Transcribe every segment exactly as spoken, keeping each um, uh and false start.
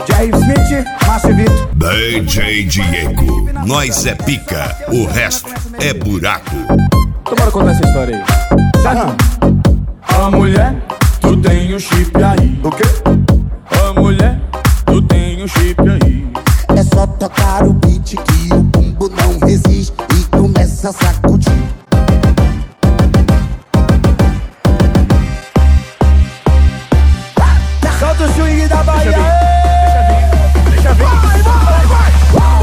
Jerry Smith, Márcio Vitor. D J Diego, nós é pica, o resto é buraco. Então bora contar essa história aí. Certo? A mulher, tu tem um chip aí. O quê? A mulher, tu tem um chip aí. É só tocar o beat que o bumbo não resiste e começa a sacudir. Solta o swing da Bahia. Deixa vir, Vai, vai, vai.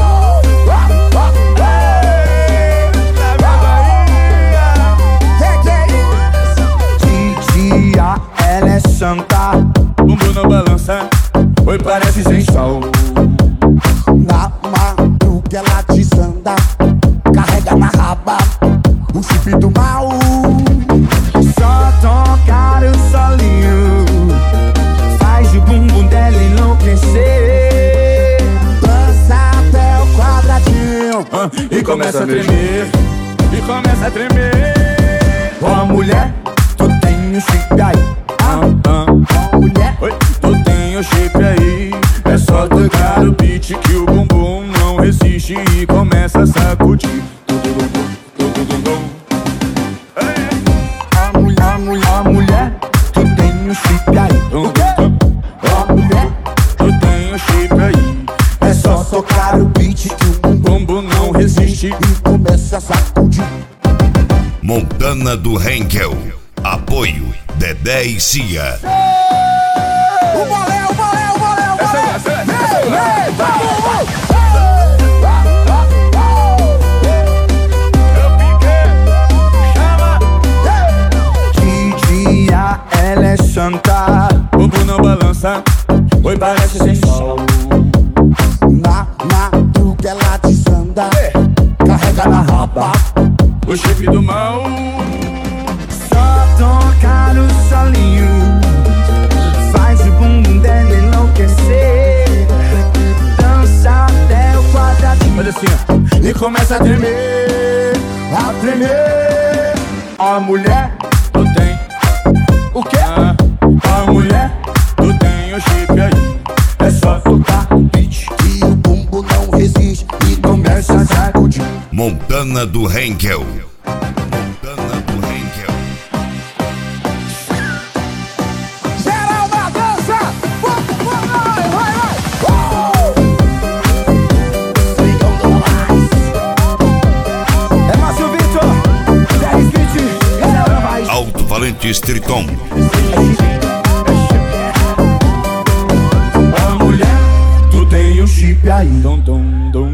Que que é isso? Titia, ela é santa. bumbum na balança, oi parece sem sol. Na madruga ela desanda, carrega na raba o chip do mal. Só tocar o solinho faz o bumbum dela enlouquecer. Dança até o quadradinho Ah, e começa a tremer, e começa a tremer. Ó mulher, tu tem um chip aí. Ah, ah, mulher. oi, tu tem o chip aí. É só tocar o beat que o bumbum não resiste e começa a sacudir. A mulher, a mulher, a mulher, tu tem um chip aí. O quê? Ó mulher, Tu tem o chip aí. É só tocar o beat que o O bumbum bumbum não resiste. e começa a sacudir. Montana do Henkel, apoio Dedé e Cia. O bolé, o bolé, o bolé, o bolé. Essa, essa, essa, essa. Eu piquei, chama. titia, ela é santa. Bumbum na balança, oi parece sem sol. Na madruga ela desanda, carrega na raba O chip do mal. Só tocar o solinho faz o bumbum dela enlouquecer. Dança até o quadradinho. Olha assim, ó. E começa a tremer, a tremer. A mulher, Tu tem, o quê? ah, A mulher, tu tem o chip aí. é só tocar o beat e o bumbo não resiste e começa a sacudir. Montana do Henkel. Montana do Henkel. geral na dança. Vai, vai, vai, vai. Swingão do mais. É Márcio Vitor, Jerry Smith, galera mais. Alto Valente Striton. A mulher, tu tem um chip aí. Dum, dum, dum.